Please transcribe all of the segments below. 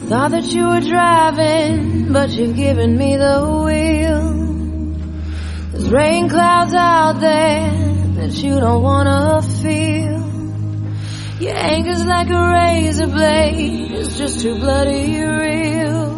Thought that you were driving, but you've given me the wheel. There's rain clouds out there that you don't wanna feel. Your anger's like a razor blade, it's just too bloody real.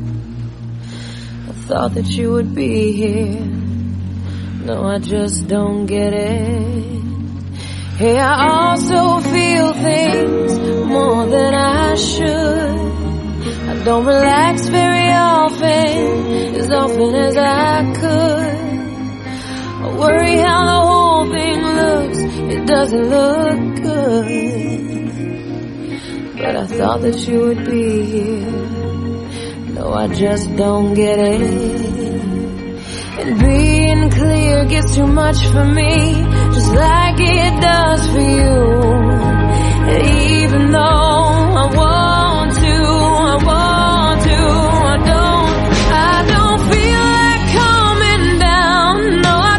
I thought that you would be here, no, I just don't get it. Hey, I also feel things more than I should. I don't relax very often as I could. I worry how the whole thing looks, it doesn't look good. But I thought that you would be here, no, I just don't get it. And being clear gets too much for me, just like it does for you. And even though I want to, I don't feel like coming down, no I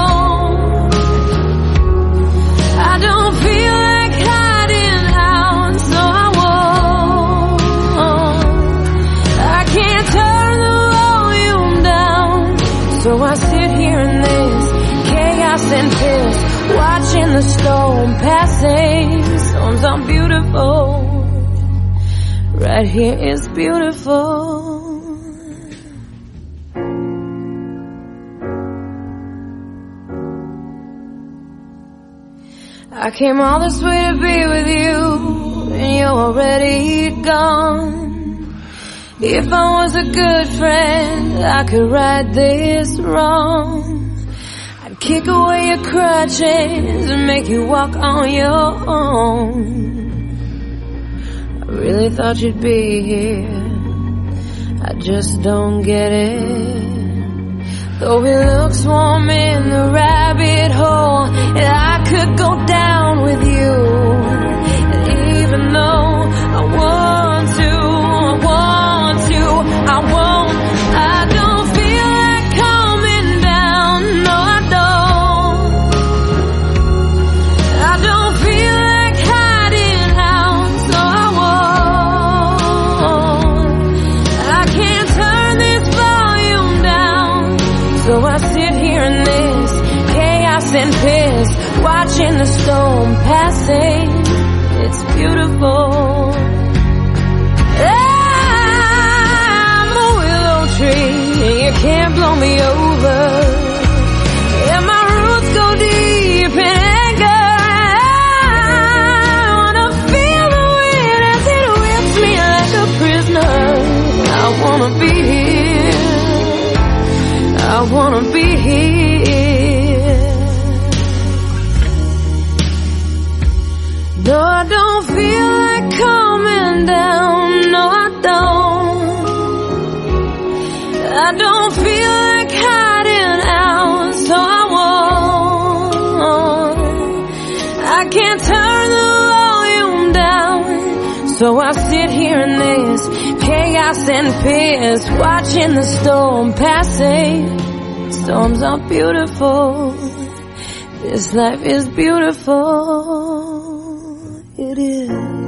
don't feel like hiding out, so I won't. I can't turn the volume down, so I sit here in this chaos and piss, watching the storm passing. Storms are beautiful, right here is beautiful. I came all this way to be with you, and you're already gone. If I was a good friend, I could right this wrong. I'd kick away your crutches and make you walk on your own. I really thought you'd be here, I just don't get it. Though it looks warm in the rabbit hole, and I could go down with you. And even though I want to, I won't. I don't feel like coming down, no I don't feel like hiding out, so I won't. I can't turn this volume down, so I sit here in this chaos and piss, watching the storm passing. It's beautiful. I'm a willow tree, and you can't blow me over. And my roots go deep in anger. I wanna feel the wind as it whips me like a prisoner. I wanna be here, I wanna be here. No, I don't feel like coming down, no I don't feel like hiding out, so I won't. I can't turn the volume down, so I sit here in this chaos and piss, watching the storm passing. Storms are beautiful, this life is beautiful, it is.